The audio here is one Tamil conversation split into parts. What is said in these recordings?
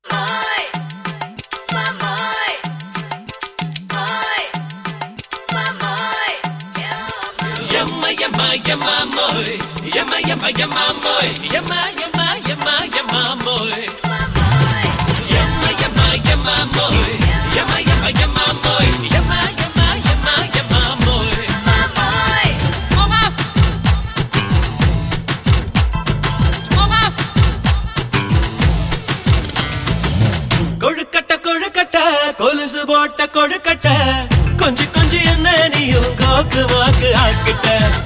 கொழுக்கட்ட கொலுசு போட்ட கொழுக்கட்ட கொஞ்சி கொஞ்சி என்ன நீயும் கோக்கு வாக்கு ஆக்கிட்ட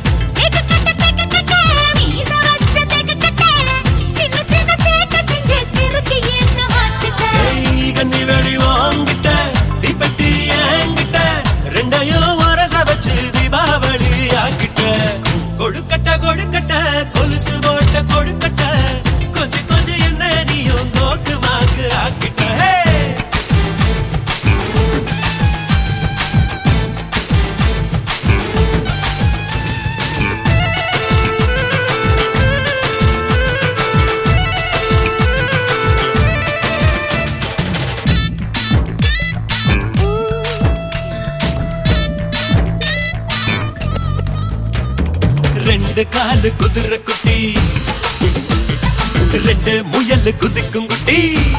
கண்ணி வெடி வாங்கிட்ட தீப்பெட்டி ஏங்கிட்ட ரெண்டையும் வரச வச்சு தீபாவளி ஆக்கிட்ட கொழுக்கட்ட கொழுக்கட்ட கொலுசு போட்ட கொழுக்கட்ட கொஞ்சி கொஞ்சி என்ன நீயும் கோக்கு வாக்கு ஆக்கிட்ட ரெண்டு காலு குதிரை குட்டி ரெண்டு முயல் குதிக்கும் குட்டி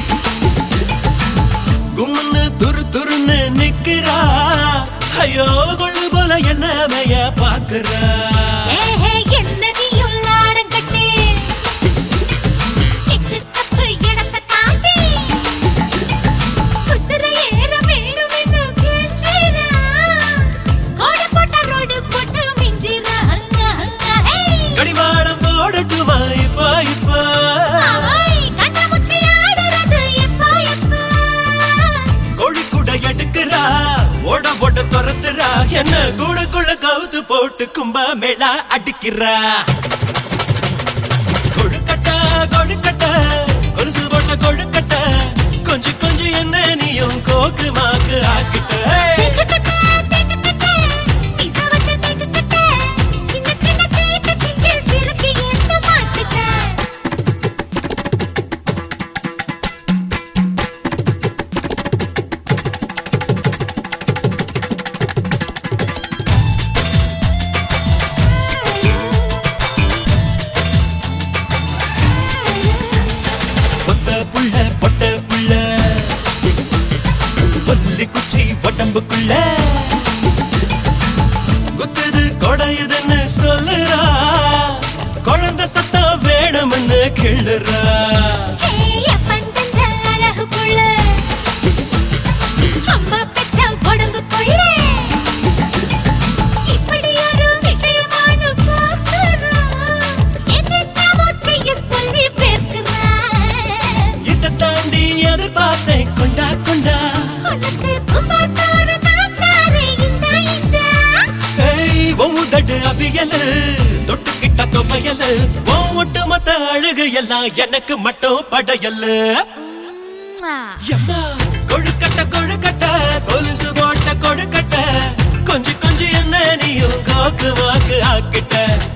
கும்னு துரு துருன்னு நிக்கிறா ஐயோ கொள்ளு போல என்னவைய பாக்குறா கடிவாளம் போடட்டுமா இப்ப இப்ப கோழிக்கூட எடுக்கிறா ஓட போட்ட துரத்துறா என்ன கூடக்குள்ள கவுத்து போட்டு கும்பா மேளா அடிக்கிறா கொழுக்கட்ட கொழுக்கட்ட கொலுசு போட்ட கொழுக்கட்ட கொஞ்சம் கொஞ்சம் என்ன நீயும் கோக்கு மாக்கு ஆக்கிட்ட பொட்ட புள்ள பொல்லி குச்சி உடம்புக்குள்ள குத்துது கொடையுதுன்னு சொல்லுறா குழந்தை சத்தம் வேணும்னு கிள்ளுறா கொண்டா கொண்டா ஒவ்வொரு அபியலு தொட்டுக்கிட்ட தொகையலு ஒட்டு மொத்த அழகு எல்லாம் எனக்கு மட்டும் படையல்லு கொழுக்கட்ட கொழுக்கட்ட கொலுசு போட்ட கொழுக்கட்ட கொஞ்சம் கொஞ்சம் என்ன நீயும் கோக்கு வாக்கு ஆக்கிட்ட